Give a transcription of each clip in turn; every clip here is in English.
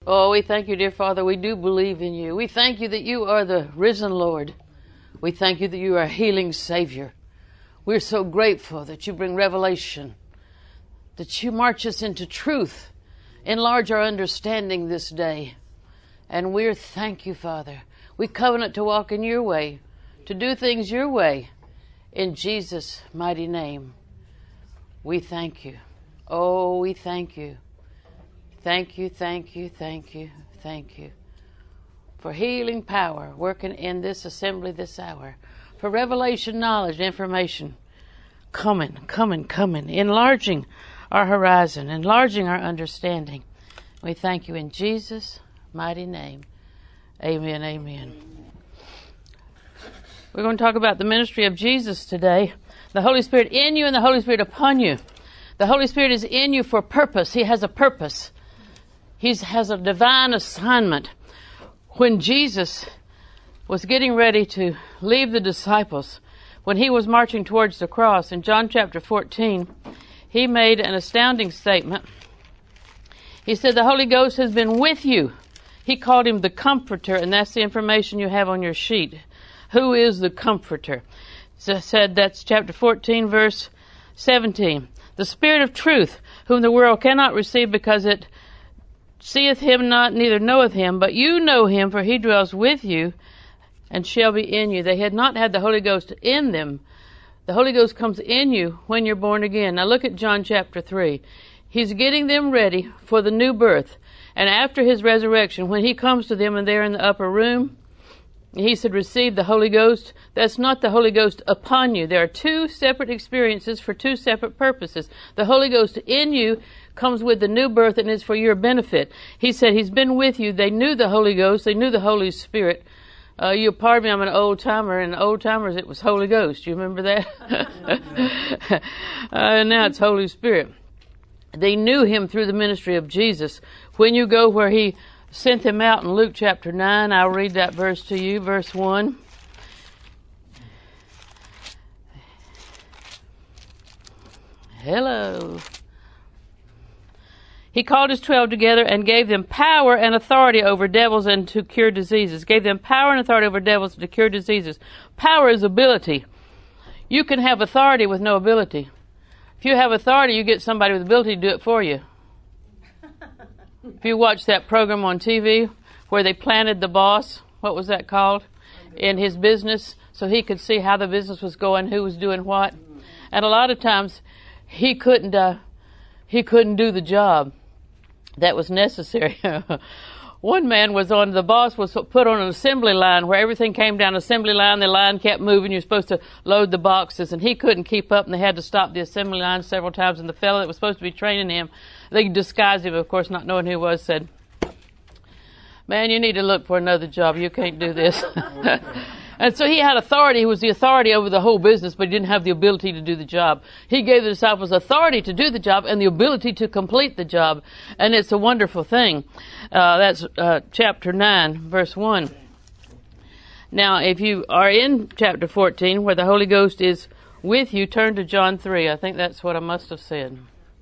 Oh, we thank you, dear Father. We do believe in you. We thank you that you are the risen Lord. We thank you that you are a healing Savior. We're so grateful that you bring revelation, that you march us into truth, enlarge our understanding this day. And we're thank you, Father. We covenant to walk in your way, to do things your way. In Jesus' mighty name, we thank you. Oh, we thank you. Thank you, thank you, thank you, thank you for healing power working in this assembly this hour, for revelation, knowledge, information coming, enlarging our horizon, enlarging our understanding. We thank you in Jesus' mighty name. Amen, amen. We're going to talk about the ministry of Jesus today. The Holy Spirit in you and the Holy Spirit upon you. The Holy Spirit is in you for purpose. He has a purpose. He has a divine assignment. When Jesus was getting ready to leave the disciples, when he was marching towards the cross, in John chapter 14, he made an astounding statement. He said, the Holy Ghost has been with you. He called him the Comforter, and that's the information you have on your sheet. Who is the Comforter? So said that's chapter 14, verse 17. The Spirit of truth, whom the world cannot receive because it seeth him not, neither knoweth him, but you know him, for he dwells with you and shall be in you. They had not had the Holy Ghost in them. The Holy Ghost comes in you when you're born again. Now look at John chapter 3. He's getting them ready for the new birth. And after his resurrection, when he comes to them and they're in the upper room, he said, receive the Holy Ghost. That's not the Holy Ghost upon you. There are two separate experiences for two separate purposes. The Holy Ghost in you comes with the new birth and is for your benefit. He said he's been with you. They knew the Holy Ghost. They knew the Holy Spirit. You pardon me, I'm an old timer, and old timers it was Holy Ghost. You remember that? Now it's Holy Spirit. They knew him through the ministry of Jesus. When you go where he sent them out in Luke chapter 9, I'll read that verse to you, verse 1. Hello. He called his 12 together and gave them power and authority over devils and to cure diseases. Gave them power and authority over devils and to cure diseases. Power is ability. You can have authority with no ability. If you have authority, you get somebody with ability to do it for you. If you watch that program on TV where they planted the boss, what was that called, in his business, so he could see how the business was going, who was doing what. And a lot of times he couldn't do the job that was necessary. One man the boss was put on an assembly line where everything came down assembly line, the line kept moving, you're supposed to load the boxes, and he couldn't keep up, and they had to stop the assembly line several times, and the fellow that was supposed to be training him, they disguised him, of course, not knowing who he was, said, man, you need to look for another job, you can't do this. And so he had authority. He was the authority over the whole business, but he didn't have the ability to do the job. He gave the disciples authority to do the job and the ability to complete the job. And it's a wonderful thing. That's chapter 9, verse 1. Now, if you are in chapter 14, where the Holy Ghost is with you, turn to John 3. I think that's what I must have said.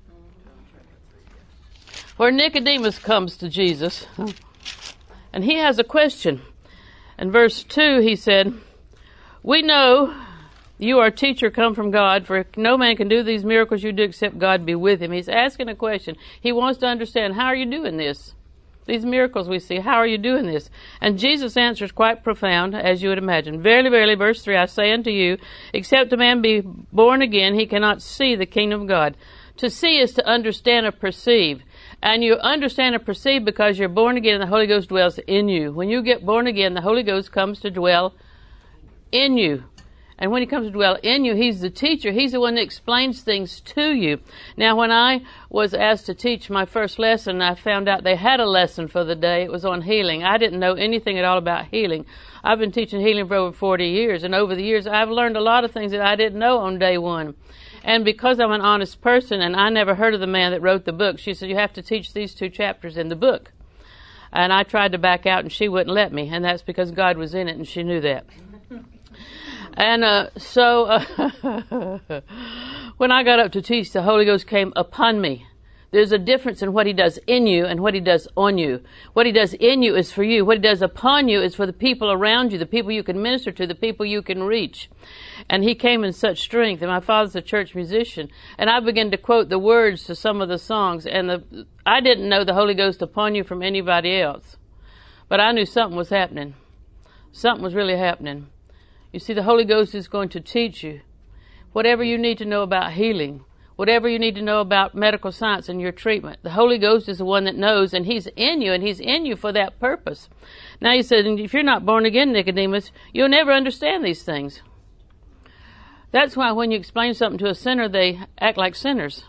Where Nicodemus comes to Jesus, and he has a question. In verse 2, he said, we know you are a teacher come from God, for no man can do these miracles you do except God be with him. He's asking a question. He wants to understand, how are you doing this? These miracles we see, how are you doing this? And Jesus answers quite profound, as you would imagine. Verily, verily, verse 3, I say unto you, except a man be born again, he cannot see the kingdom of God. To see is to understand or perceive. And you understand and perceive because you're born again and the Holy Ghost dwells in you. When you get born again, the Holy Ghost comes to dwell in you. And when he comes to dwell in you, he's the teacher. He's the one that explains things to you. Now, when I was asked to teach my first lesson, I found out they had a lesson for the day. It was on healing. I didn't know anything at all about healing. I've been teaching healing for over 40 years. And over the years, I've learned a lot of things that I didn't know on day one. And because I'm an honest person, and I never heard of the man that wrote the book, she said, you have to teach these 2 chapters in the book. And I tried to back out, and she wouldn't let me. And that's because God was in it, and she knew that. And so when I got up to teach, the Holy Ghost came upon me. There's a difference in what he does in you and what he does on you. What he does in you is for you. What he does upon you is for the people around you, the people you can minister to, the people you can reach. And he came in such strength. And my father's a church musician. And I began to quote the words to some of the songs. And I didn't know the Holy Ghost upon you from anybody else. But I knew something was happening. Something was really happening. You see, the Holy Ghost is going to teach you whatever you need to know about healing, whatever you need to know about medical science and your treatment. The Holy Ghost is the one that knows, and he's in you, and he's in you for that purpose. Now he said, if you're not born again, Nicodemus, you'll never understand these things. That's why when you explain something to a sinner, they act like sinners.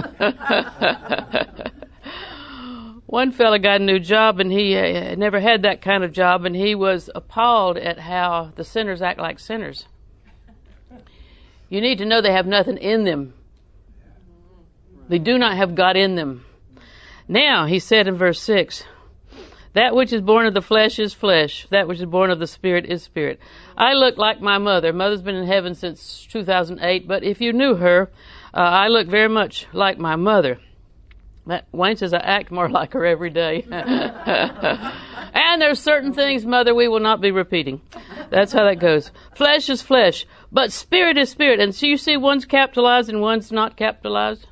One fella got a new job, and he never had that kind of job, and he was appalled at how the sinners act like sinners. You need to know they have nothing in them. They do not have God in them. Now, he said in verse 6, that which is born of the flesh is flesh. That which is born of the Spirit is spirit. I look like my mother. Mother's been in heaven since 2008, but if you knew her, I look very much like my mother. Wayne says I act more like her every day. And there's certain things, Mother, we will not be repeating. That's how that goes. Flesh is flesh, but spirit is spirit. And so you see one's capitalized and one's not capitalized.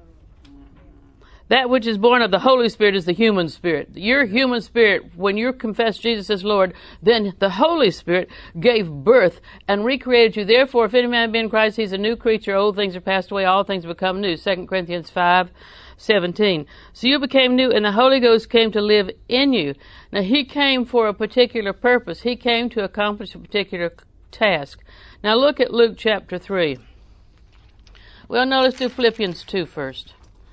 That which is born of the Holy Spirit is the human spirit. Your human spirit, when you confess Jesus as Lord, then the Holy Spirit gave birth and recreated you. Therefore, if any man be in Christ, he's a new creature. Old things are passed away. All things become new. 2 Corinthians 5:17. So you became new, and the Holy Ghost came to live in you. Now, he came for a particular purpose. He came to accomplish a particular task. Now, look at Luke chapter 3. Well, no, let's do Philippians 2 first.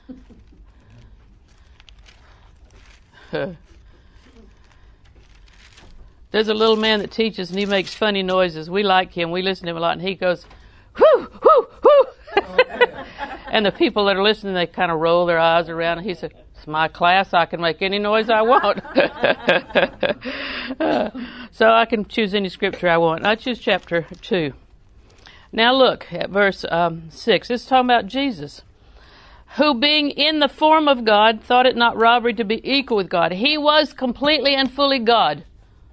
There's a little man that teaches, and he makes funny noises. We like him. We listen to him a lot, and he goes, whoo, whoo, whoo. And the people that are listening, they kind of roll their eyes around, and he said, it's my class. I can make any noise I want. So I can choose any scripture I want. I choose chapter 2. Now look at verse 6. It's talking about Jesus, who being in the form of God, thought it not robbery to be equal with God. He was completely and fully God.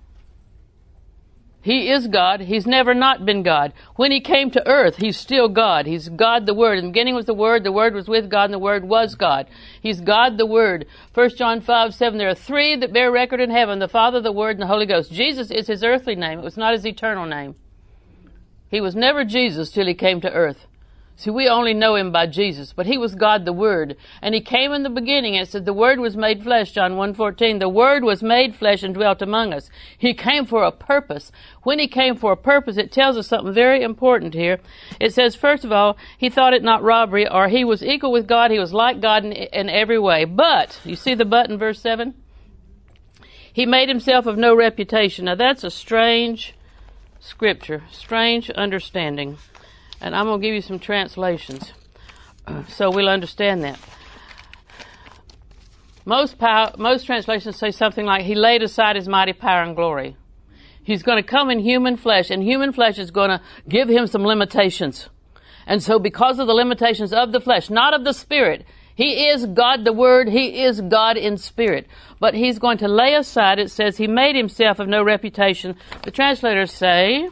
He is God. He's never not been God. When he came to earth, he's still God. He's God the Word. In the beginning was the Word was with God, and the Word was God. He's God the Word. 1 John 5:7, there are three that bear record in heaven, the Father, the Word, and the Holy Ghost. Jesus is his earthly name. It was not his eternal name. He was never Jesus till he came to earth. See, we only know him by Jesus, but he was God the Word. And he came in the beginning, and it said the Word was made flesh, John 1:14. The Word was made flesh and dwelt among us. He came for a purpose. When he came for a purpose, it tells us something very important here. It says, first of all, he thought it not robbery, or he was equal with God. He was like God in every way. But, you see the but in verse 7? He made himself of no reputation. Now that's a strange scripture, strange understanding. And I'm going to give you some translations so we'll understand that. Most translations say something like, he laid aside his mighty power and glory. He's going to come in human flesh, and human flesh is going to give him some limitations. And so because of the limitations of the flesh, not of the spirit, he is God the Word, he is God in spirit. But he's going to lay aside, it says, he made himself of no reputation. The translators say...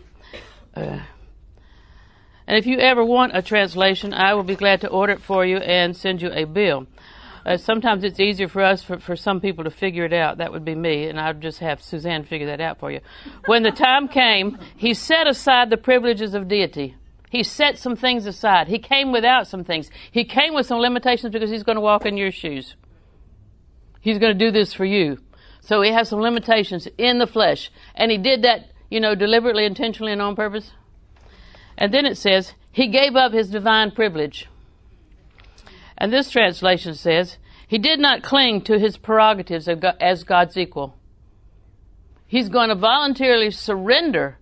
And if you ever want a translation, I will be glad to order it for you and send you a bill. Sometimes it's easier for us, for some people to figure it out. That would be me, and I'd just have Suzanne figure that out for you. When the time came, he set aside the privileges of deity. He set some things aside. He came without some things. He came with some limitations because he's going to walk in your shoes. He's going to do this for you. So he has some limitations in the flesh. And he did that, deliberately, intentionally, and on purpose. And then it says, he gave up his divine privilege. And this translation says, he did not cling to his prerogatives as God's equal. He's going to voluntarily surrender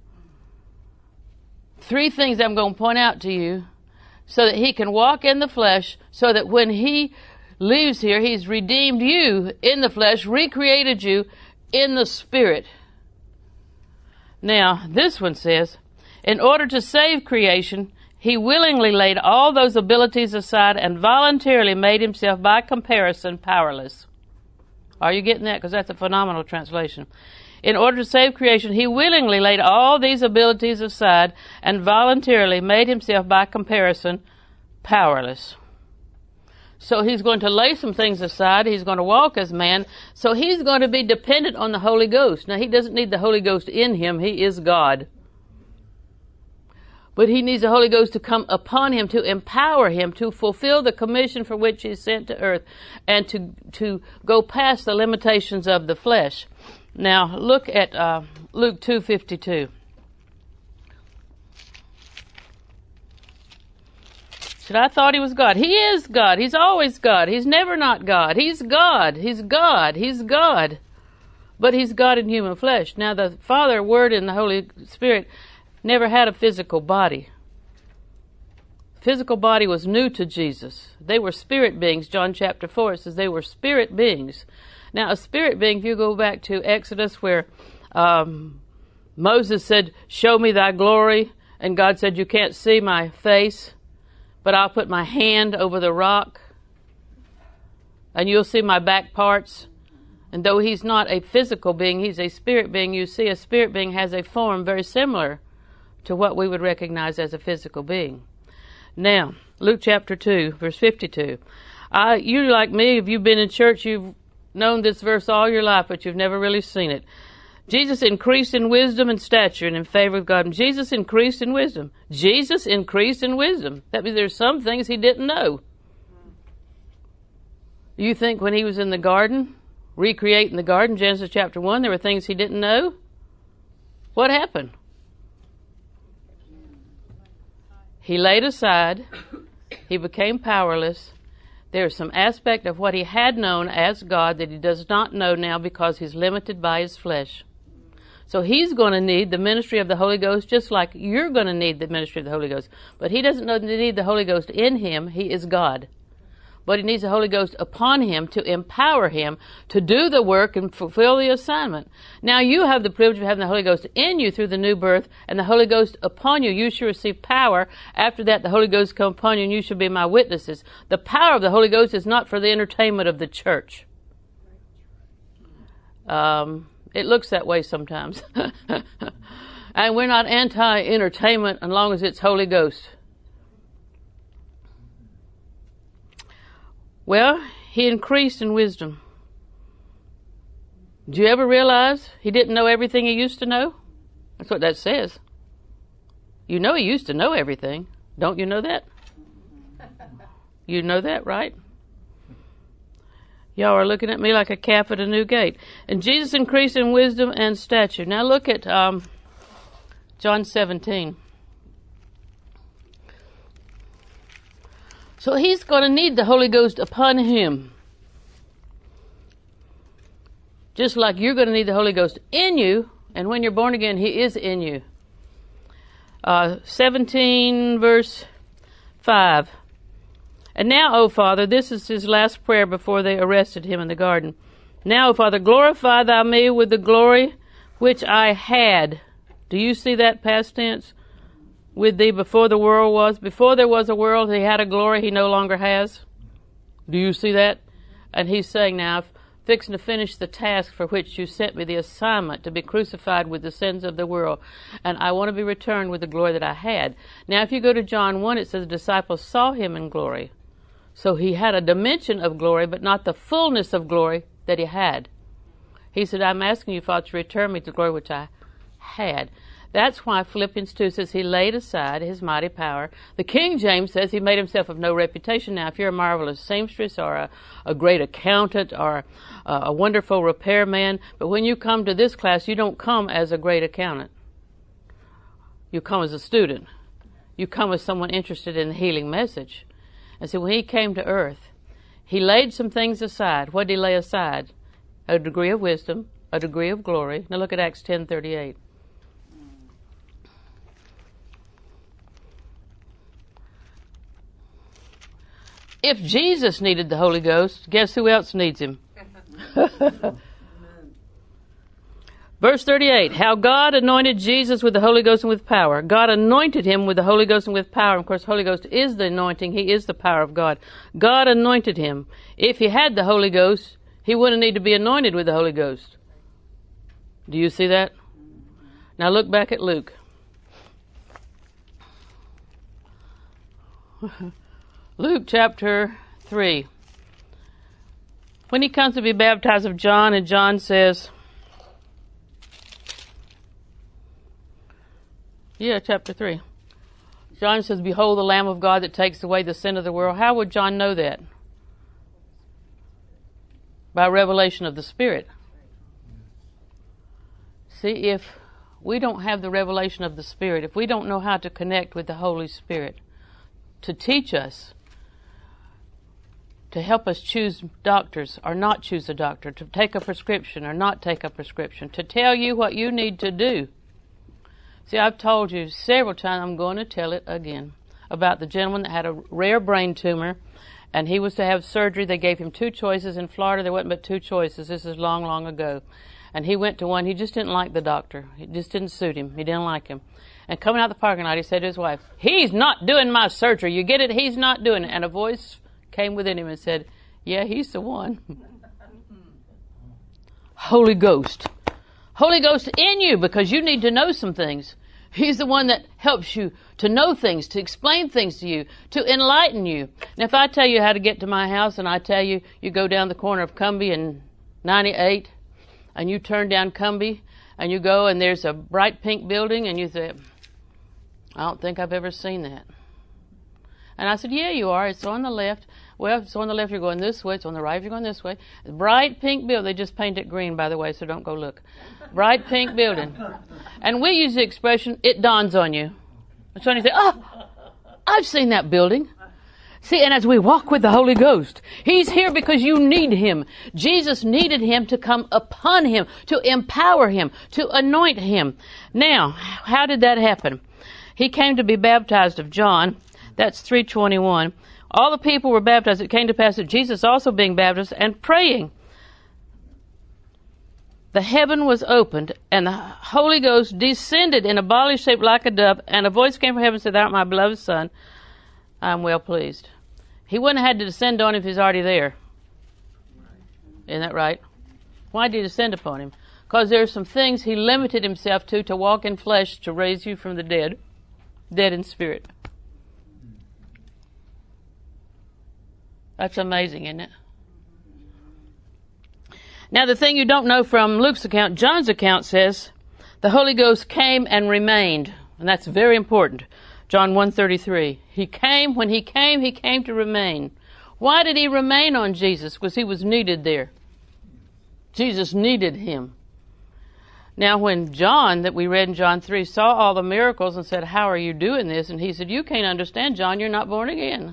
three things I'm going to point out to you so that he can walk in the flesh, so that when he leaves here, he's redeemed you in the flesh, recreated you in the spirit. Now, this one says, in order to save creation, He willingly laid all those abilities aside and voluntarily made himself, by comparison, powerless. Are you getting that? Because that's a phenomenal translation. In order to save creation, he willingly laid all these abilities aside and voluntarily made himself, by comparison, powerless. So he's going to lay some things aside. He's going to walk as man. So he's going to be dependent on the Holy Ghost. Now, he doesn't need the Holy Ghost in him. He is God. But he needs the Holy Ghost to come upon him, to empower him, to fulfill the commission for which he's sent to earth, and to go past the limitations of the flesh. Now, look at Luke 2:52. I thought he was God. He is God. He's always God. He's never not God. He's God. He's God. He's God. But he's God in human flesh. Now, the Father, Word, and the Holy Spirit never had a physical body. Physical body was new to Jesus. They were spirit beings. John chapter 4, it says they were spirit beings. Now, a spirit being, if you go back to Exodus where Moses said, "Show me thy glory," and God said, "You can't see my face, but I'll put my hand over the rock, and you'll see my back parts." And though he's not a physical being, he's a spirit being, you see a spirit being has a form very similar to what we would recognize as a physical being. Now, Luke chapter 2, verse 52. You, like me, if you've been in church, you've known this verse all your life, but you've never really seen it. Jesus increased in wisdom and stature and in favor of God. And Jesus increased in wisdom. Jesus increased in wisdom. That means there's some things he didn't know. You think when he was in the garden, recreating the garden, Genesis chapter 1, there were things he didn't know? What happened? He laid aside. He became powerless. There's some aspect of what he had known as God that he does not know now because he's limited by his flesh. So he's going to need the ministry of the Holy Ghost just like you're going to need the ministry of the Holy Ghost. But he doesn't need the Holy Ghost in him. He is God. But he needs the Holy Ghost upon him to empower him to do the work and fulfill the assignment. Now you have the privilege of having the Holy Ghost in you through the new birth and the Holy Ghost upon you. You shall receive power. After that, the Holy Ghost come upon you and you shall be my witnesses. The power of the Holy Ghost is not for the entertainment of the church. It looks that way sometimes. And we're not anti-entertainment as long as it's Holy Ghost. Well, he increased in wisdom. Do you ever realize he didn't know everything he used to know? That's what that says. You know he used to know everything. Don't you know that? You know that, right? Y'all are looking at me like a calf at a new gate. And Jesus increased in wisdom and stature. Now look at John 17. So he's going to need the Holy Ghost upon him. Just like you're going to need the Holy Ghost in you, and when you're born again, he is in you. 17 verse 5. And now, O Father, this is his last prayer before they arrested him in the garden. Now, O Father, glorify thou me with the glory which I had. Do you see that past tense? With thee before the world was. Before there was a world, he had a glory he no longer has. Do you see that? And he's saying now, fixing to finish the task for which you sent me, the assignment to be crucified with the sins of the world. And I want to be returned with the glory that I had. Now, if you go to John 1, it says the disciples saw him in glory. So he had a dimension of glory, but not the fullness of glory that he had. He said, I'm asking you, Father, to return me to the glory which I had. That's why Philippians 2 says he laid aside his mighty power. The King James says he made himself of no reputation. Now, if you're a marvelous seamstress or a great accountant or a wonderful repairman, but when you come to this class, you don't come as a great accountant. You come as a student. You come as someone interested in the healing message. And so when he came to earth, he laid some things aside. What did he lay aside? A degree of wisdom, a degree of glory. Now look at Acts 10:38. If Jesus needed the Holy Ghost, guess who else needs him? Verse 38, how God anointed Jesus with the Holy Ghost and with power. God anointed him with the Holy Ghost and with power. And of course, the Holy Ghost is the anointing. He is the power of God. God anointed him. If he had the Holy Ghost, he wouldn't need to be anointed with the Holy Ghost. Do you see that? Now look back at Luke. Luke chapter 3. When he comes to be baptized of John, and John says, chapter 3. John says, behold the Lamb of God that takes away the sin of the world. How would John know that? By revelation of the Spirit. See, if we don't have the revelation of the Spirit, if we don't know how to connect with the Holy Spirit to teach us, to help us choose doctors or not choose a doctor, to take a prescription or not take a prescription, to tell you what you need to do. See, I've told you several times, I'm going to tell it again, about the gentleman that had a rare brain tumor, and he was to have surgery. They gave him 2 choices. In Florida, there wasn't but 2 choices. This is long, long ago. And he went to one. He just didn't like the doctor. It just didn't suit him. He didn't like him. And coming out the parking lot, he said to his wife, he's not doing my surgery. You get it? He's not doing it. And a voice came within him and said, yeah, he's the one. Holy Ghost. Holy Ghost in you, because you need to know some things. He's the one that helps you to know things, to explain things to you, to enlighten you. Now, if I tell you how to get to my house, and I tell you, you go down the corner of Cumbie and 98, and you turn down Cumbie, and you go, and there's a bright pink building, and you say, I don't think I've ever seen that. And I said, yeah, you are. It's on the left. Well, if it's on the left, you're going this way. It's on the right, you're going this way. Bright pink building. They just painted it green, by the way, so don't go look. Bright pink building. And we use the expression, it dawns on you. And so you say, oh, I've seen that building. See, and as we walk with the Holy Ghost, he's here because you need him. Jesus needed him to come upon him, to empower him, to anoint him. Now, how did that happen? He came to be baptized of John. That's 3:21. All the people were baptized. It came to pass that Jesus also being baptized and praying. The heaven was opened, and the Holy Ghost descended in a body shaped like a dove, and a voice came from heaven and said, thou art my beloved Son, I am well pleased. He wouldn't have had to descend on him if he's already there. Isn't that right? Why did he descend upon him? Because there are some things he limited himself to walk in flesh, to raise you from the dead in spirit. That's amazing, isn't it? Now, the thing you don't know from Luke's account, John's account says, the Holy Ghost came and remained. And that's very important. John 1:33. When he came to remain. Why did he remain on Jesus? Because he was needed there. Jesus needed him. Now, when John, that we read in John 3, saw all the miracles and said, how are you doing this? And he said, you can't understand, John, you're not born again.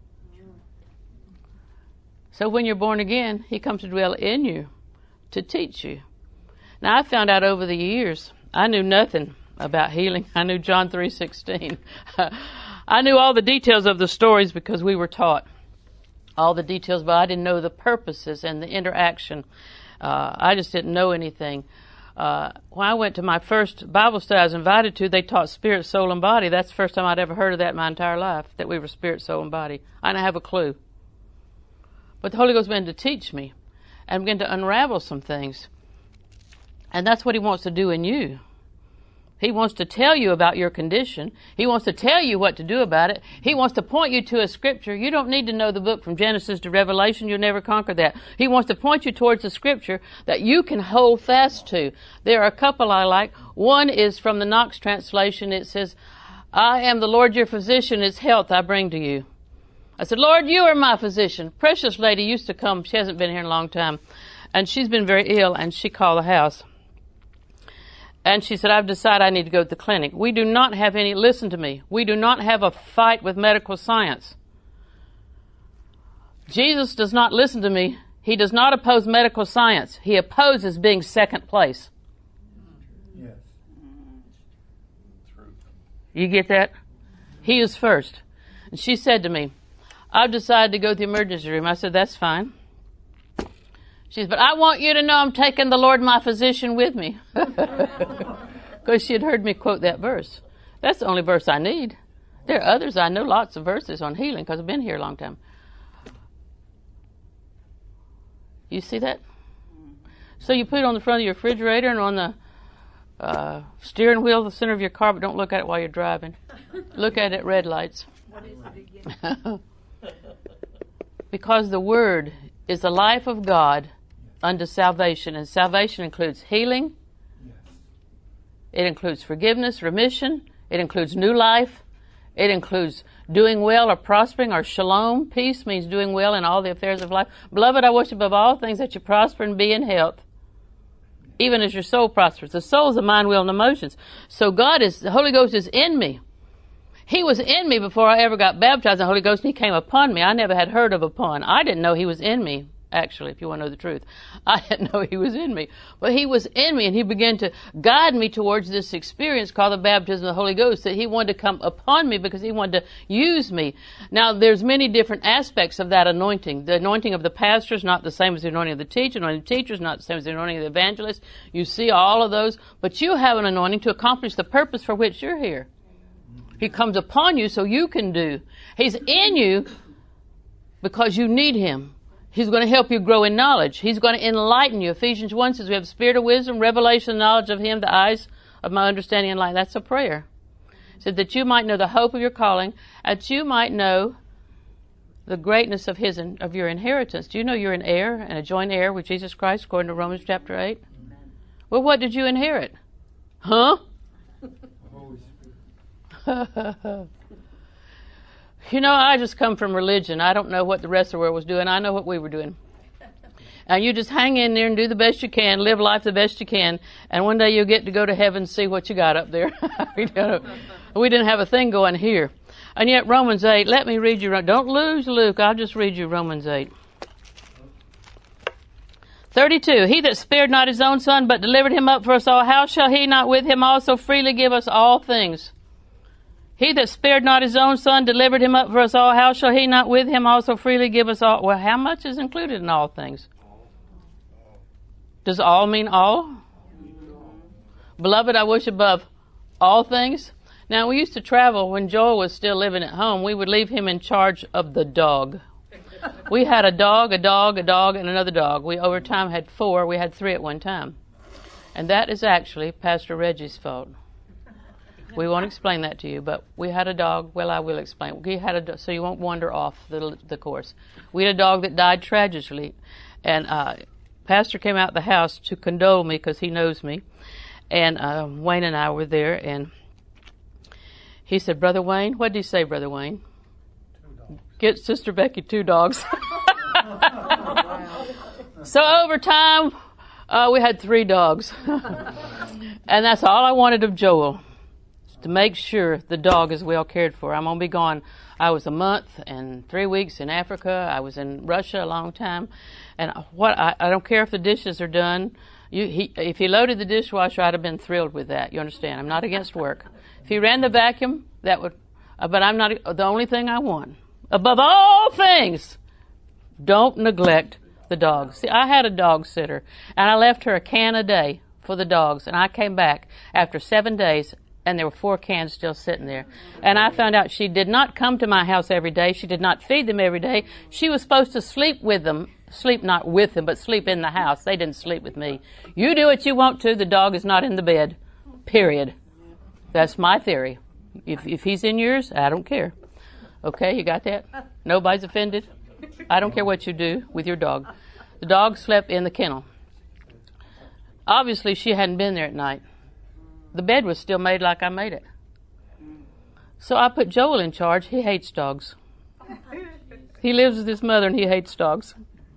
So when you're born again, he comes to dwell in you to teach you. Now, I found out over the years, I knew nothing about healing. I knew John 3:16. I knew all the details of the stories because we were taught all the details, but I didn't know the purposes and the interaction. I just didn't know anything. When I went to my first Bible study I was invited to, they taught spirit, soul, and body. That's the first time I'd ever heard of that in my entire life, that we were spirit, soul, and body. I didn't have a clue. But the Holy Ghost began to teach me and began to unravel some things. And that's what he wants to do in you. He wants to tell you about your condition. He wants to tell you what to do about it. He wants to point you to a scripture. You don't need to know the book from Genesis to Revelation. You'll never conquer that. He wants to point you towards a scripture that you can hold fast to. There are a couple I like. One is from the Knox translation. It says, I am the Lord your physician. It's health I bring to you. I said, Lord, you are my physician. Precious lady used to come. She hasn't been here in a long time. And she's been very ill, and she called the house. And she said, I've decided I need to go to the clinic. We do not have any, listen to me, we do not have a fight with medical science. Jesus does not listen to me. He does not oppose medical science. He opposes being second place. Yes. You get that? He is first. And she said to me, I've decided to go to the emergency room. I said, that's fine. She says, but I want you to know I'm taking the Lord my physician with me. Because she had heard me quote that verse. That's the only verse I need. There are others. I know lots of verses on healing because I've been here a long time. You see that? So you put it on the front of your refrigerator and on the steering wheel, the center of your car, but don't look at it while you're driving. Look at it at red lights. What is it again? Because the Word is the life of God unto salvation, and salvation includes healing. Yes. It includes forgiveness, remission. It includes new life. It includes doing well or prospering, or shalom. Peace means doing well in all the affairs of life. Beloved, I wish above all things that you prosper and be in health, even as your soul prospers. The soul is the mind, will, and emotions. So the Holy Ghost is in me. He was in me before I ever got baptized in the Holy Ghost, and He came upon me. I never had heard of upon. I didn't know He was in me. Actually, if you want to know the truth, I didn't know He was in me. But He was in me, and He began to guide me towards this experience called the baptism of the Holy Ghost, that He wanted to come upon me because He wanted to use me. Now, there's many different aspects of that anointing. The anointing of the pastor is not the same as the anointing of the teacher. The anointing of the teacher is not the same as the anointing of the evangelist. You see all of those. But you have an anointing to accomplish the purpose for which you're here. He comes upon you so you can do. He's in you because you need Him. He's going to help you grow in knowledge. He's going to enlighten you. Ephesians 1 says we have the spirit of wisdom, revelation, knowledge of Him, the eyes of my understanding and light. That's a prayer. It said that you might know the hope of your calling, that you might know the greatness of your inheritance. Do you know you're an heir and a joint heir with Jesus Christ, according to Romans chapter 8? Amen. Well, what did you inherit? Huh? Holy Spirit. You know, I just come from religion. I don't know what the rest of the world was doing. I know what we were doing. And you just hang in there and do the best you can, live life the best you can, and one day you'll get to go to heaven and see what you got up there. We didn't have a thing going here. And yet Romans 8, let me read you. Don't lose, Luke. I'll just read you Romans 8. 32, he that spared not his own son, but delivered him up for us all, how shall he not with him also freely give us all things? He that spared not his own son, delivered him up for us all, how shall he not with him also freely give us all? Well, how much is included in all things? Does all mean all? Beloved, I wish above all things. Now, we used to travel when Joel was still living at home. We would leave him in charge of the dog. We had a dog, and another dog. We, over time, had 4. We had 3 at one time. And that is actually Pastor Reggie's fault. We won't explain that to you, but we had a dog. Well, I will explain. We had a so you won't wander off the course. We had a dog that died tragically, and Pastor came out the house to condole me because he knows me, and Wayne and I were there, and he said, "Brother Wayne," what did he say, Brother Wayne? 2 dogs. Get Sister Becky 2 dogs. So over time, we had 3 dogs, and that's all I wanted of Joel. To make sure the dog is well cared for. I'm going to be gone. I was a month and 3 weeks in Africa. I was in Russia a long time. And I don't care if the dishes are done. If he loaded the dishwasher, I'd have been thrilled with that. You understand? I'm not against work. If he ran the vacuum, that would, but I'm not, the only thing I want, above all things, don't neglect the dogs. See, I had a dog sitter, and I left her a can a day for the dogs, and I came back after 7 days, and there were 4 cans still sitting there. And I found out she did not come to my house every day. She did not feed them every day. She was supposed to sleep with them. Sleep not with them, but sleep in the house. They didn't sleep with me. You do what you want to. The dog is not in the bed. Period. That's my theory. If he's in yours, I don't care. Okay, you got that? Nobody's offended? I don't care what you do with your dog. The dog slept in the kennel. Obviously, she hadn't been there at night. The bed was still made like I made it. So I put Joel in charge. He hates dogs. He lives with his mother and he hates dogs.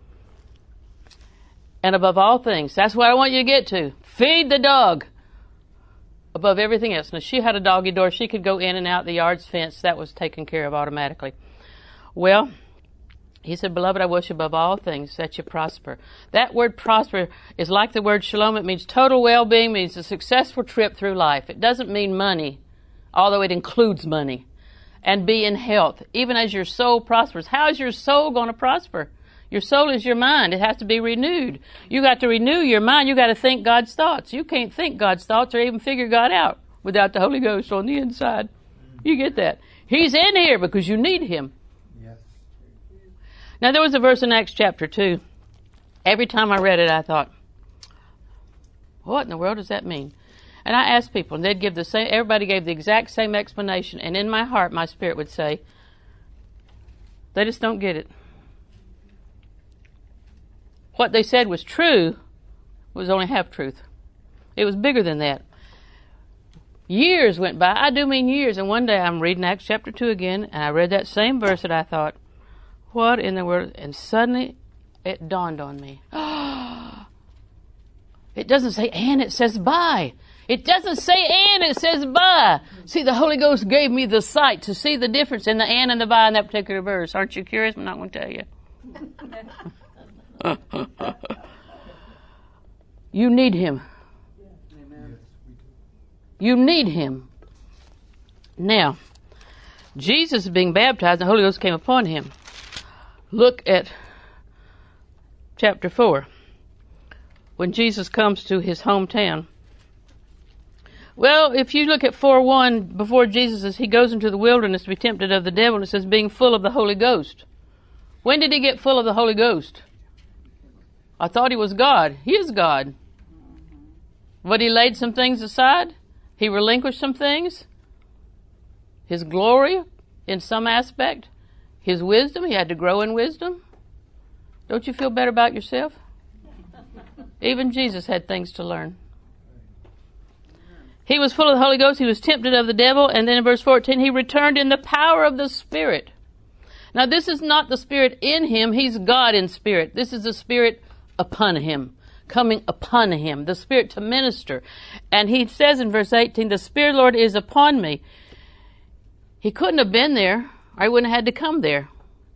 And above all things, that's what I want you to get to. Feed the dog above everything else. Now, she had a doggy door. She could go in and out the yard's fence. That was taken care of automatically. Well, he said, "Beloved, I wish above all things that you prosper." That word prosper is like the word shalom. It means total well-being, means a successful trip through life. It doesn't mean money, although it includes money. And be in health, even as your soul prospers. How is your soul going to prosper? Your soul is your mind. It has to be renewed. You got to renew your mind. You got to think God's thoughts. You can't think God's thoughts or even figure God out without the Holy Ghost on the inside. You get that? He's in here because you need Him. Yes. Now, there was a verse in Acts chapter 2. Every time I read it, I thought, what in the world does that mean? And I asked people, and they'd give the same, everybody gave the exact same explanation. And in my heart, my spirit would say, they just don't get it. What they said was true was only half truth. It was bigger than that. Years went by. I do mean years. And one day I'm reading Acts chapter 2 again, and I read that same verse, and I thought, what in the world? And suddenly it dawned on me. It doesn't say and, it says by. It doesn't say and, it says by. See, the Holy Ghost gave me the sight to see the difference in the and and the by in that particular verse. Aren't you curious? I'm not going to tell you. You need Him. Amen. You need Him. Now, Jesus being baptized, the Holy Ghost came upon Him. Look at chapter 4. When Jesus comes to His hometown. Well, if you look at 4:1, before Jesus, He goes into the wilderness to be tempted of the devil, and it says being full of the Holy Ghost. When did He get full of the Holy Ghost? I thought He was God. He is God. But He laid some things aside. He relinquished some things. His glory in some aspect. His wisdom. He had to grow in wisdom. Don't you feel better about yourself? Even Jesus had things to learn. He was full of the Holy Ghost. He was tempted of the devil. And then in verse 14, He returned in the power of the Spirit. Now, this is not the Spirit in Him. He's God in spirit. This is the Spirit upon Him, coming upon Him, the Spirit to minister. And He says in verse 18, the Spirit of the Lord is upon me. He couldn't have been there, or He wouldn't have had to come there.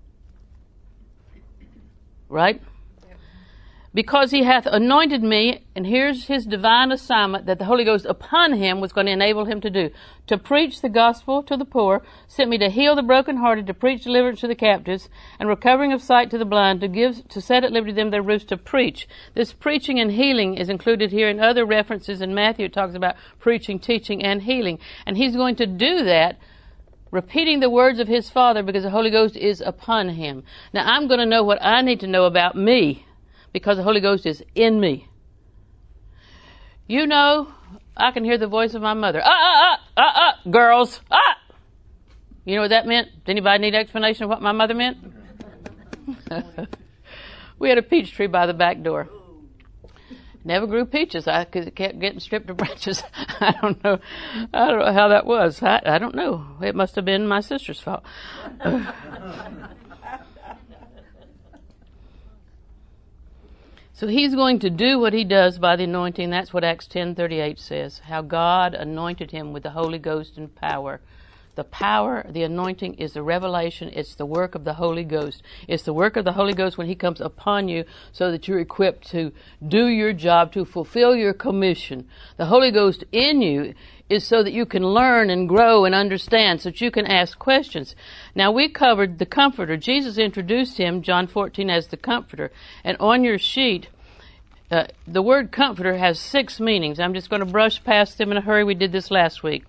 Right? Because He hath anointed me, and here's His divine assignment that the Holy Ghost upon Him was going to enable Him to do. To preach the gospel to the poor, sent me to heal the brokenhearted, to preach deliverance to the captives, and recovering of sight to the blind, to set at liberty them that are bruised, to preach. This preaching and healing is included here in other references in Matthew. It talks about preaching, teaching, and healing. And He's going to do that, repeating the words of His Father, because the Holy Ghost is upon Him. Now, I'm going to know what I need to know about me, because the Holy Ghost is in me. You know, I can hear the voice of my mother. Girls, You know what that meant? Does anybody need explanation of what my mother meant? We had a peach tree by the back door. Never grew peaches because it kept getting stripped of branches. I don't know how that was. I don't know. It must have been my sister's fault. So He's going to do what He does by the anointing. That's what Acts 10:38 says. How God anointed Him with the Holy Ghost and power. The power, the anointing is the revelation. It's the work of the Holy Ghost. It's the work of the Holy Ghost when He comes upon you so that you're equipped to do your job, to fulfill your commission. The Holy Ghost in you is so that you can learn and grow and understand, so that you can ask questions. Now, we covered the Comforter. Jesus introduced Him, John 14, as the Comforter. And on your sheet, the word Comforter has 6 meanings. I'm just going to brush past them in a hurry. We did this last week.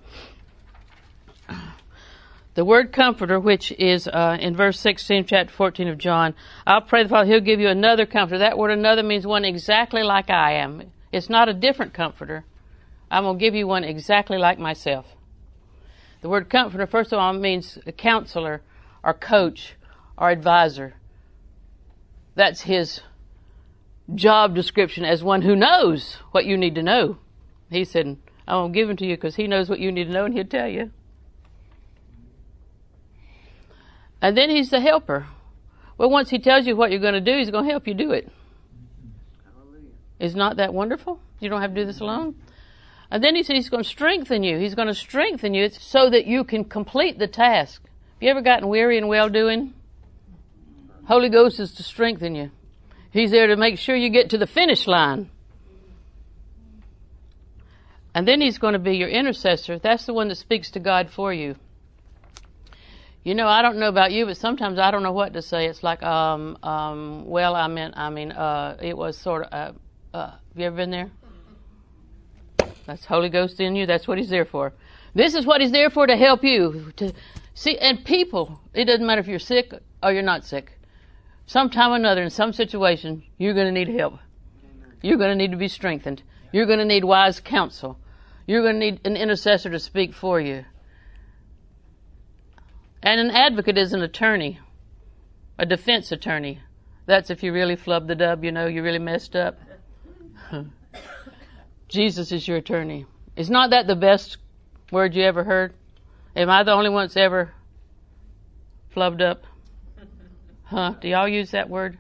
The word Comforter, which is in verse 16, chapter 14 of John, I'll pray the Father, He'll give you another Comforter. That word another means one exactly like I am. It's not a different Comforter. I'm going to give you one exactly like myself. The word Comforter, first of all, means a counselor or coach or advisor. That's His job description as one who knows what you need to know. He said, I'm going to give Him to you because He knows what you need to know and He'll tell you. And then He's the helper. Well, once He tells you what you're going to do, He's going to help you do it. Hallelujah. Is not that wonderful? You don't have to do this alone. And then He said He's going to strengthen you. He's going to strengthen you so that you can complete the task. Have you ever gotten weary in well-doing? Holy Ghost is to strengthen you. He's there to make sure you get to the finish line. And then He's going to be your intercessor. That's the one that speaks to God for you. I don't know about you, but sometimes I don't know what to say. It's like, it was sort of, have you ever been there? That's Holy Ghost in you. That's what He's there for. This is what He's there for, to help you. To see, and people, it doesn't matter if you're sick or you're not sick. Sometime or another, in some situation, you're going to need help. You're going to need to be strengthened. You're going to need wise counsel. You're going to need an intercessor to speak for you. And an advocate is an attorney, a defense attorney. That's if you really flubbed the dub, you really messed up. Jesus is your attorney. Is not that the best word you ever heard? Am I the only one that's ever flubbed up? Huh? Do y'all use that word?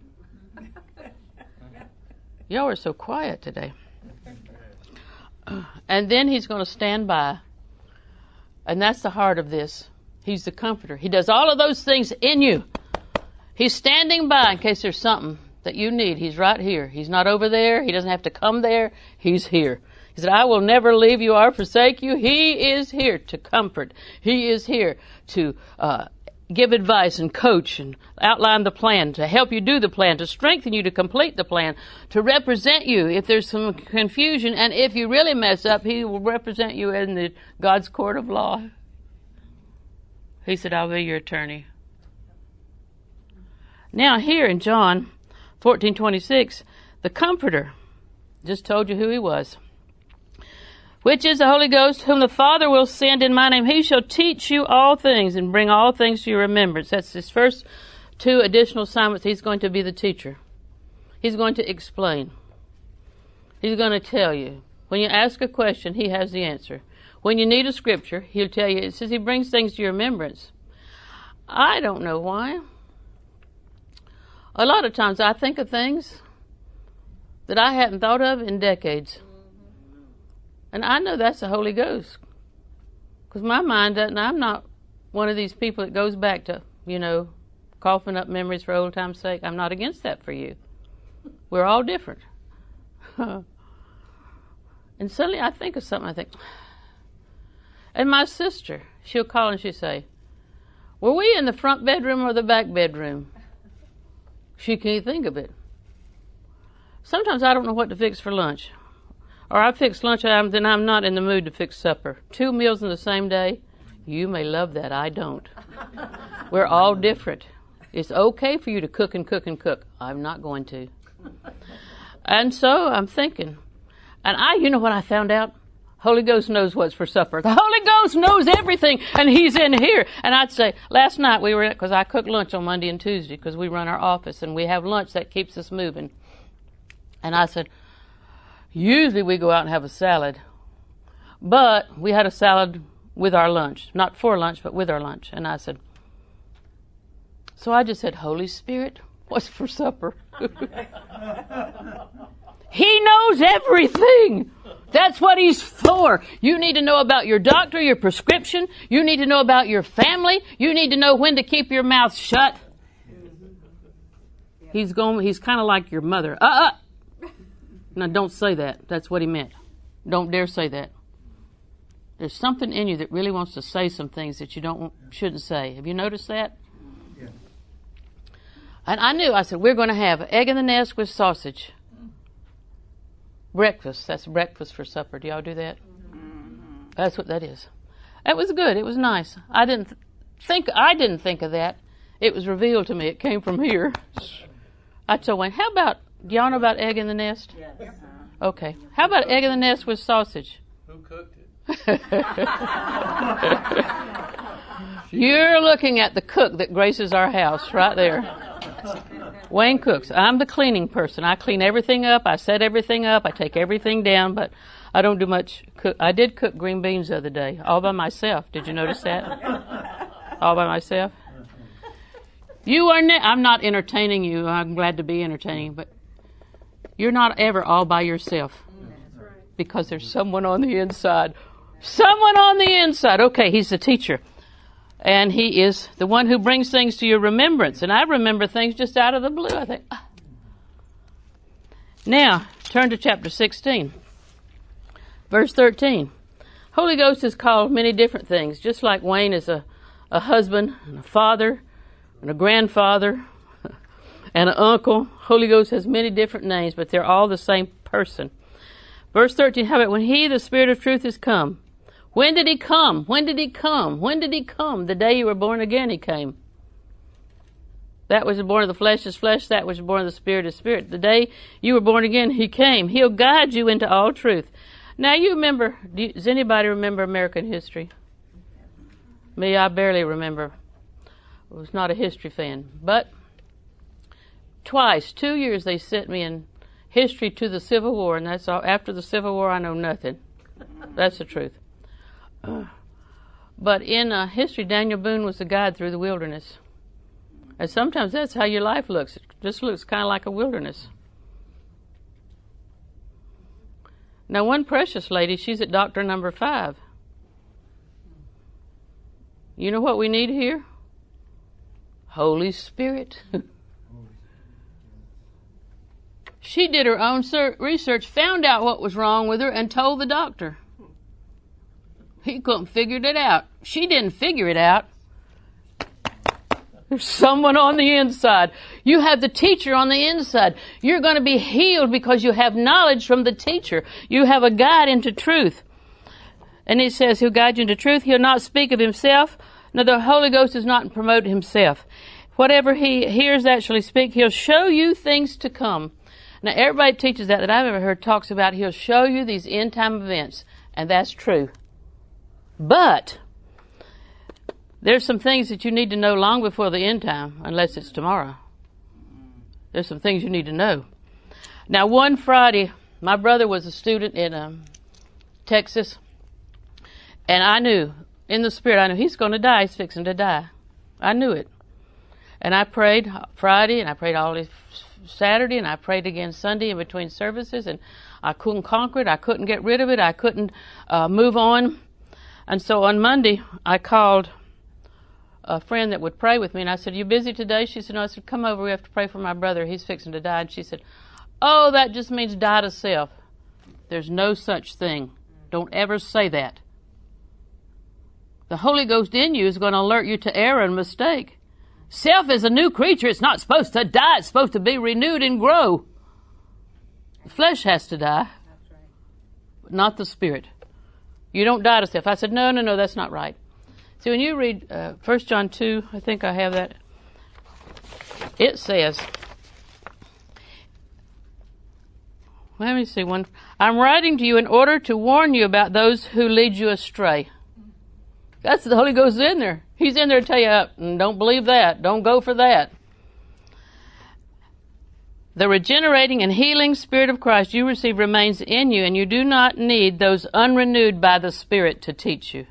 Y'all are so quiet today. And then He's going to stand by. And that's the heart of this. He's the comforter. He does all of those things in you. He's standing by in case there's something that you need. He's right here. He's not over there. He doesn't have to come there. He's here. He said, I will never leave you or forsake you. He is here to comfort. He is here to give advice and coach and outline the plan, to help you do the plan, to strengthen you to complete the plan, to represent you if there's some confusion. And if you really mess up, He will represent you in God's court of law. He said, I'll be your attorney. Now here in John 14:26, the Comforter, just told you who He was, which is the Holy Ghost, whom the Father will send in my name. He shall teach you all things and bring all things to your remembrance. That's His first 2 additional assignments. He's going to be the teacher. He's going to explain. He's going to tell you. When you ask a question, He has the answer. When you need a scripture, He'll tell you. It says He brings things to your remembrance. I don't know why. A lot of times I think of things that I hadn't thought of in decades. And I know that's the Holy Ghost. Because my mind doesn't, I'm not one of these people that goes back to, coughing up memories for old time's sake. I'm not against that for you. We're all different. And suddenly I think of something, I think, and my sister, she'll call and she'll say, were we in the front bedroom or the back bedroom? She can't think of it. Sometimes I don't know what to fix for lunch. Or I fix lunch items and I'm not in the mood to fix supper. 2 meals in the same day, you may love that. I don't. We're all different. It's okay for you to cook and cook and cook. I'm not going to. And so I'm thinking. And you know what I found out? Holy Ghost knows what's for supper. The Holy Ghost knows everything, and He's in here. And I'd say, last night because I cook lunch on Monday and Tuesday because we run our office, and we have lunch that keeps us moving. And I said, usually we go out and have a salad. But we had a salad with our lunch. Not for lunch, but with our lunch. And I said, so I just said, Holy Spirit, what's for supper? He knows everything. That's what He's for. You need to know about your doctor, your prescription. You need to know about your family. You need to know when to keep your mouth shut. He's kind of like your mother. Now don't say that. That's what He meant. Don't dare say that. There's something in you that really wants to say some things that you shouldn't say. Have you noticed that? Yeah. And I said, we're going to have egg in the nest with sausage. Breakfast. That's breakfast for supper. Do y'all do that? Mm-hmm. That's what that is. It was good. It was nice. I didn't think of that. It was revealed to me. It came from here. I told Wayne, do y'all know about egg in the nest? Yes. Okay. How about egg in the nest with sausage? Who cooked it? You're looking at the cook that graces our house right there. Wayne cooks. I'm the cleaning person. I clean everything up. I set everything up. I take everything down, but I don't do much cook. I did cook green beans the other day, all by myself. Did you notice that? All by myself. I'm not entertaining you. I'm glad to be entertaining, but you're not ever all by yourself because there's someone on the inside. Someone on the inside. Okay, He's the teacher. And He is the one who brings things to your remembrance. And I remember things just out of the blue. I think, Now, turn to chapter 16. Verse 13. Holy Ghost is called many different things. Just like Wayne is a a husband and a father and a grandfather and an uncle. Holy Ghost has many different names, but they're all the same person. Verse 13, how about when He, the Spirit of truth, is come? When did He come? When did He come? When did He come? The day you were born again, He came. That was born of the flesh is flesh. That was born of the Spirit is spirit. The day you were born again, He came. He'll guide you into all truth. Now you remember, does anybody remember American history? Me, I barely remember. I was not a history fan. But twice, 2 years, they sent me in history to the Civil War, and that's all. After the Civil War, I know nothing. That's the truth. But in history, Daniel Boone was the guide through the wilderness. And sometimes that's how your life looks. It just looks kind of like a wilderness. Now, one precious lady, she's at doctor number 5. You know what we need here? Holy Spirit. She did her own research, found out what was wrong with her, and told the doctor. He couldn't figure it out. She didn't figure it out. There's someone on the inside. You have the teacher on the inside. You're going to be healed because you have knowledge from the teacher. You have a guide into truth. And He says He'll guide you into truth. He'll not speak of Himself. No, the Holy Ghost does not promote Himself. Whatever He hears actually speak, He'll show you things to come. Now, everybody teaches that I've ever heard talks about He'll show you these end-time events. And that's true. But there's some things that you need to know long before the end time, unless it's tomorrow. There's some things you need to know. Now, one Friday, my brother was a student in Texas, and I knew, in the Spirit, I knew he's going to die. He's fixing to die. I knew it. And I prayed Friday, and I prayed all Saturday, and I prayed again Sunday in between services, and I couldn't conquer it. I couldn't get rid of it. I couldn't move on. And so on Monday, I called a friend that would pray with me, and I said, "You busy today?" She said, "No." I said, "Come over, we have to pray for my brother. He's fixing to die." And she said, "Oh, that just means die to self." There's no such thing. Don't ever say that. The Holy Ghost in you is going to alert you to error and mistake. Self is a new creature. It's not supposed to die. It's supposed to be renewed and grow. The flesh has to die, but not the spirit. You don't die to self. I said, no, that's not right. See, when you read 1 John 2, I think I have that, it says, let me see one. I'm writing to you in order to warn you about those who lead you astray. That's the Holy Ghost in there. He's in there to tell you, don't believe that. Don't go for that. The regenerating and healing Spirit of Christ you receive remains in you, and you do not need those unrenewed by the Spirit to teach you.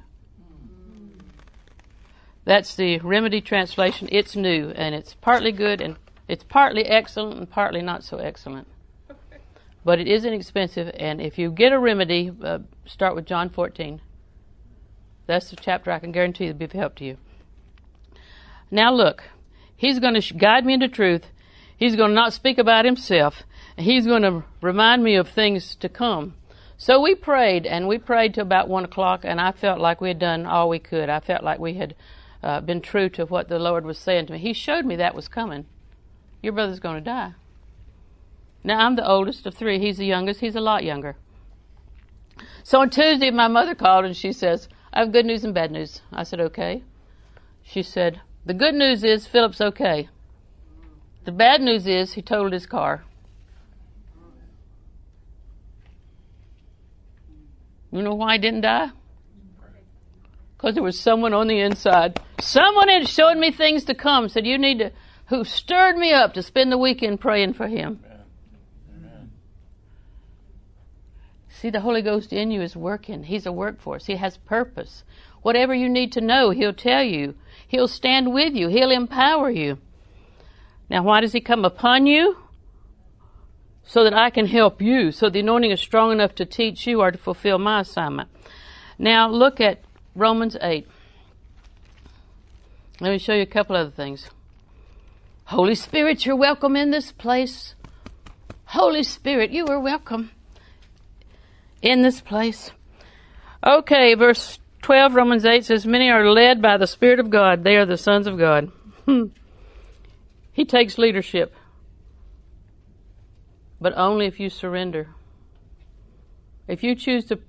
That's the Remedy translation. It's new, and it's partly good, and it's partly excellent, and partly not so excellent. But it is inexpensive, and if you get a remedy, start with John 14. That's the chapter I can guarantee will be of help to you. Now look, He's going to guide me into truth. He's going to not speak about Himself, and He's going to remind me of things to come. So we prayed till about 1 o'clock, and I felt like we had done all we could. I felt like we had been true to what the Lord was saying to me. He showed me that was coming. Your brother's going to die. Now, I'm the oldest of 3. He's the youngest. He's a lot younger. So on Tuesday, my mother called, and she says, "I have good news and bad news." I said, "Okay." She said, "The good news is Philip's okay. The bad news is he totaled his car." You know why he didn't die? Because there was someone on the inside. Someone had showed me things to come, said, "You need to," who stirred me up to spend the weekend praying for him. Amen. See, the Holy Ghost in you is working. He's a workforce. He has purpose. Whatever you need to know, He'll tell you. He'll stand with you. He'll empower you. Now, why does He come upon you? So that I can help you, so the anointing is strong enough to teach you or to fulfill my assignment. Now, look at Romans 8. Let me show you a couple other things. Holy Spirit, you're welcome in this place. Holy Spirit, you are welcome in this place. Okay, verse 12, Romans 8 says, many are led by the Spirit of God. They are the sons of God. He takes leadership, but only if you surrender. If you choose to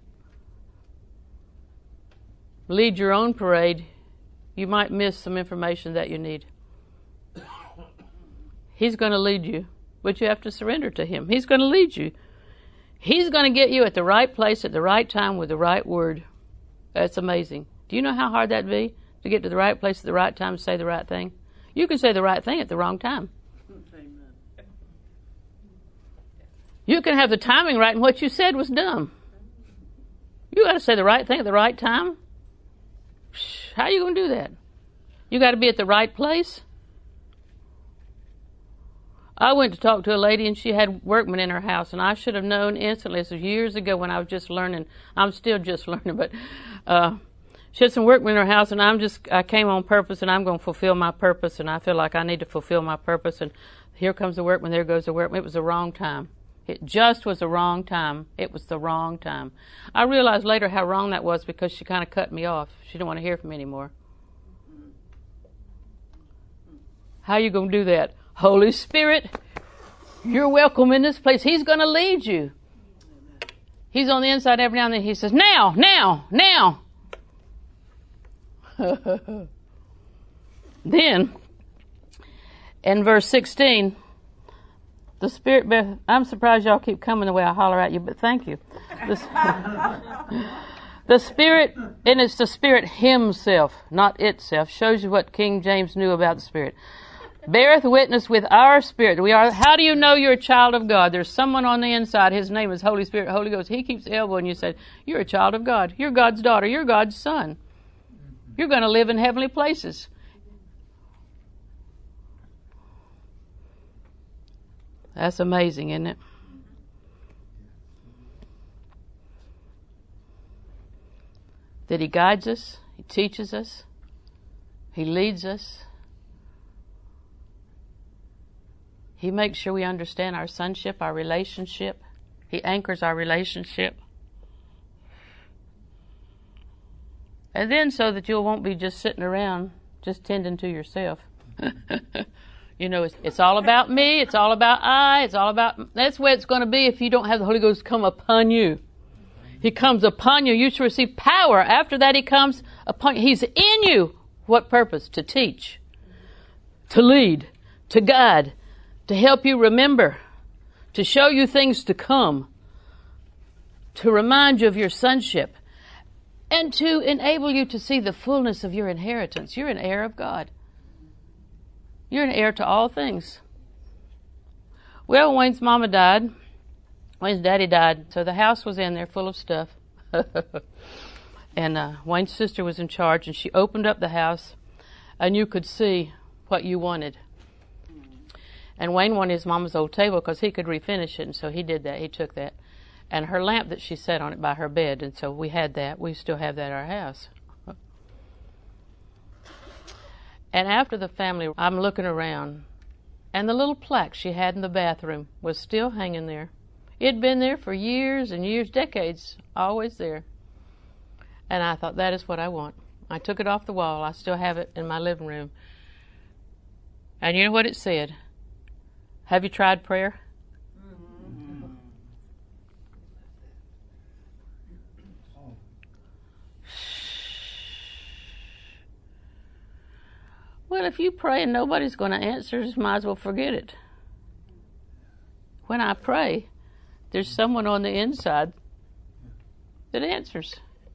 lead your own parade, you might miss some information that you need. He's going to lead you, but you have to surrender to Him. He's going to lead you. He's going to get you at the right place at the right time with the right word. That's amazing. Do you know how hard that'd be to get to the right place at the right time and say the right thing? You can say the right thing at the wrong time. You can have the timing right and what you said was dumb. You got to say the right thing at the right time. How are you going to do that? You got to be at the right place. I went to talk to a lady and she had workmen in her house, and I should have known instantly. This was years ago when I was just learning. I'm still just learning, but she had some workmen in her house, and I came on purpose, and I'm going to fulfill my purpose, and I feel like I need to fulfill my purpose. And here comes the workman, there goes the workman. It was the wrong time. It just was the wrong time. It was the wrong time. I realized later how wrong that was because she kind of cut me off. She didn't want to hear from me anymore. How are you going to do that? Holy Spirit, you're welcome in this place. He's going to lead you. He's on the inside every now and then. He says, now, now, now. Then, in verse 16, the Spirit, I'm surprised y'all keep coming the way I holler at you, but thank you. The Spirit, and it's the Spirit Himself, not itself, shows you what King James knew about the Spirit. Beareth witness with our spirit. How do you know you're a child of God? There's someone on the inside. His name is Holy Spirit, Holy Ghost. He keeps elbowing you and said, you're a child of God. You're God's daughter. You're God's son. You're going to live in heavenly places. That's amazing, isn't it? That He guides us. He teaches us. He leads us. He makes sure we understand our sonship, our relationship. He anchors our relationship. And then so that you won't be just sitting around just tending to yourself. You know, it's all about me. It's all about I. It's all about... That's where it's going to be if you don't have the Holy Ghost come upon you. He comes upon you. You shall receive power. After that, He comes upon you. He's in you. What purpose? To teach. To lead. To guide. To help you remember, to show you things to come, to remind you of your sonship, and to enable you to see the fullness of your inheritance. You're an heir of God. You're an heir to all things. Well, Wayne's mama died. Wayne's daddy died, so the house was in there full of stuff. And Wayne's sister was in charge, and she opened up the house, and you could see what you wanted. And Wayne wanted his mama's old table because he could refinish it, and so he did that. He took that. And her lamp that she set on it by her bed, and so we had that. We still have that at our house. And after the family, I'm looking around, and the little plaque she had in the bathroom was still hanging there. It had been there for years and years, decades, always there. And I thought, that is what I want. I took it off the wall. I still have it in my living room. And you know what it said? Have you tried prayer? Mm-hmm. Well, if you pray and nobody's going to answer, you might as well forget it. When I pray, there's someone on the inside that answers.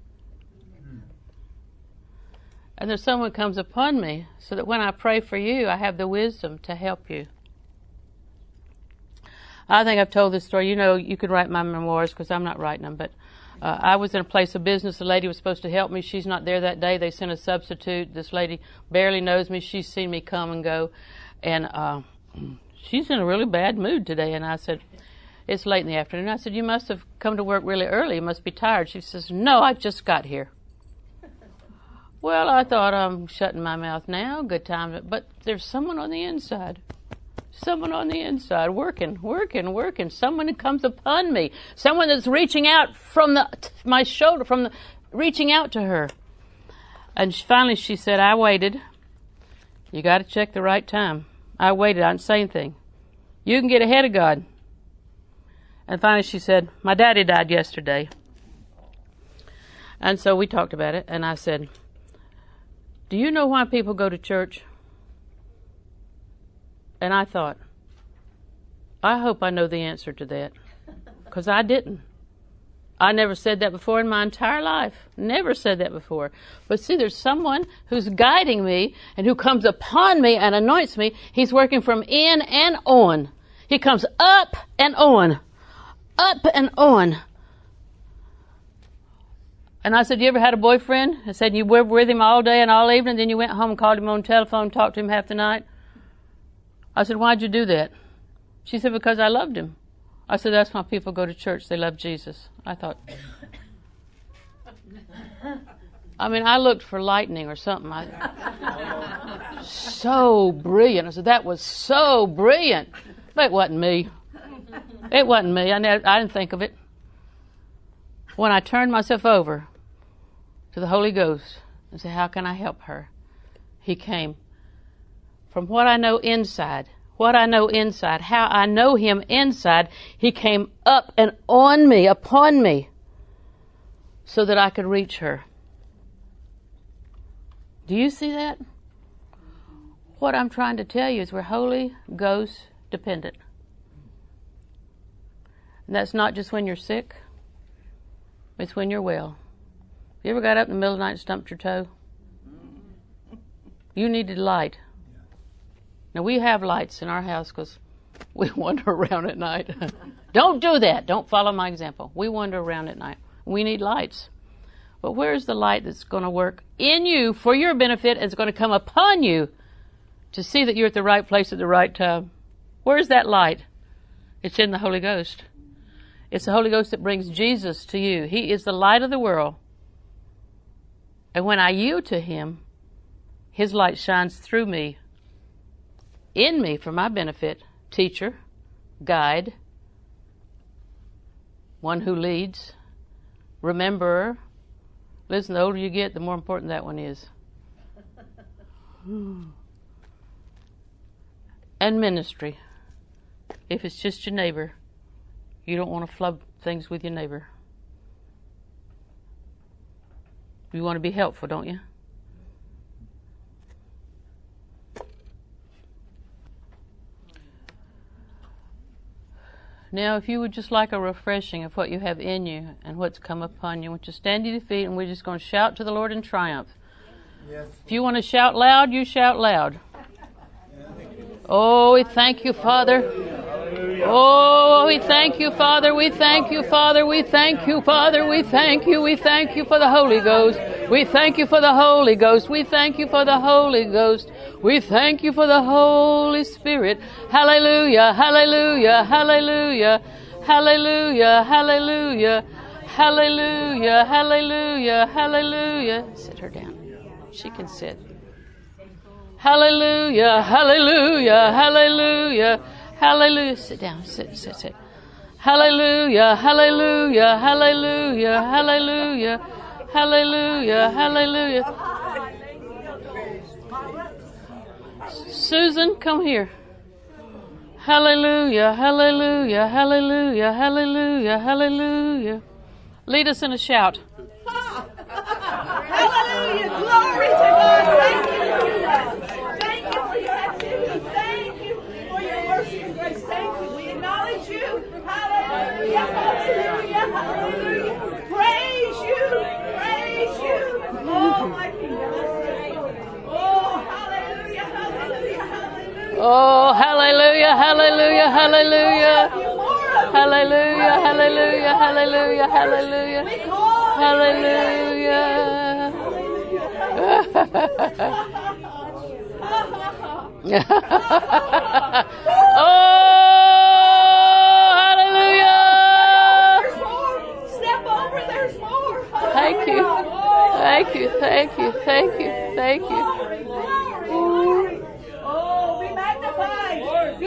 And there's someone comes upon me so that when I pray for you, I have the wisdom to help you. I think I've told this story. You know, you could write my memoirs because I'm not writing them, but I was in a place of business. The lady was supposed to help me. She's not there that day. They sent a substitute. This lady barely knows me. She's seen me come and go, and she's in a really bad mood today. And I said, it's late in the afternoon. I said, you must have come to work really early. You must be tired. She says, no, I just got here. Well, I thought, I'm shutting my mouth now. Good time. But there's someone on the inside. Someone on the inside working. Someone who comes upon me. Someone that's reaching out from my shoulder, reaching out to her. And finally she said, I waited. You got to check the right time. I waited. I didn't say anything. You can get ahead of God. And finally she said, my daddy died yesterday. And so we talked about it. And I said, do you know why people go to church? And I thought, I hope I know the answer to that. Because I didn't. I never said that before in my entire life. Never said that before. But see, there's someone who's guiding me and who comes upon me and anoints me. He's working from in and on. He comes up and on. Up and on. And I said, you ever had a boyfriend? I said, you were with him all day and all evening, then you went home and called him on the telephone, talked to him half the night? I said, why'd you do that? She said, because I loved him. I said, that's why people go to church. They love Jesus. I thought, I looked for lightning or something. So brilliant. I said, that was so brilliant. But it wasn't me. It wasn't me. I didn't think of it. When I turned myself over to the Holy Ghost and said, how can I help her? He came from what I know inside. What I know inside, how I know him inside, he came up and on me, upon me, so that I could reach her. Do you see that? What I'm trying to tell you is we're Holy Ghost dependent. And that's not just when you're sick, it's when you're well. You ever got up in the middle of the night and stumped your toe? You needed light. Now, we have lights in our house because we wander around at night. Don't do that. Don't follow my example. We wander around at night. We need lights. But where's the light that's going to work in you for your benefit and is going to come upon you to see that you're at the right place at the right time? Where's that light? It's in the Holy Ghost. It's the Holy Ghost that brings Jesus to you. He is the light of the world. And when I yield to him, his light shines through me, in me for my benefit, teacher, guide, one who leads, rememberer. Listen, the older you get, the more important that one is. And ministry. If it's just your neighbor, you don't want to flub things with your neighbor. You want to be helpful, don't you? Now, if you would just like a refreshing of what you have in you and what's come upon you, I want you to stand to your feet and we're just going to shout to the Lord in triumph. Yes. If you want to shout loud, you shout loud. Oh, we thank you, Father. Oh, we thank you, Father. We thank you, Father. We thank you, Father. We thank you. We thank you for the Holy Ghost. We thank you for the Holy Ghost. We thank you for the Holy Ghost. We thank you for the Holy Spirit. Hallelujah, hallelujah, hallelujah, hallelujah, hallelujah, hallelujah, hallelujah, hallelujah. Sit her down. She can sit. Hallelujah, hallelujah, hallelujah, hallelujah. Sit down, sit. Hallelujah, hallelujah, hallelujah, hallelujah, hallelujah, hallelujah. Susan, come here. Hallelujah, hallelujah, hallelujah, hallelujah, hallelujah. Lead us in a shout. Hallelujah, glory to God. Thank you, Jesus. Thank you for your activity. Thank you for your mercy and grace. Thank you. We acknowledge you. Hallelujah, hallelujah, hallelujah. Praise you, praise you. Oh, my God. Oh, hallelujah, hallelujah, hallelujah. Oh, hallelujah, hallelujah, hallelujah. Hallelujah, hallelujah, hallelujah, hallelujah. Hallelujah. Oh, hallelujah. There's more. Step over, there's more. Thank you. Thank you, thank you, thank you, thank you. Glory. Oh, be magnified. Be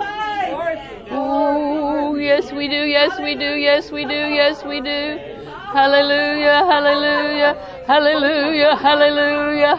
glorified. Oh, yes we do, yes we do, yes we do, yes we do. Hallelujah, hallelujah, hallelujah, hallelujah,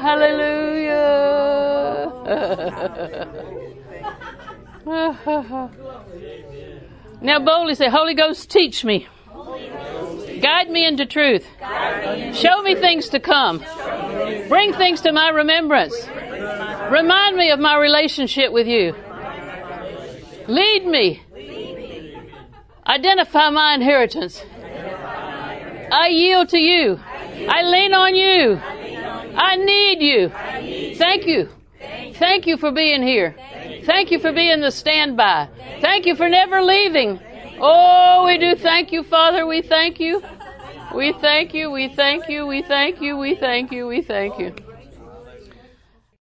hallelujah. Now boldly say, Holy Ghost, teach me. Guide me into truth. Show me things to come. Bring things to my remembrance. Remind me of my relationship with you. Lead me. Identify my inheritance. I yield to you. I lean on you. I need you. Thank you. Thank you for being here. Thank you for being the standby. Thank you for never leaving. Oh, we do thank you, Father. We thank you. We thank you. We thank you. We thank you. We thank you. We thank you.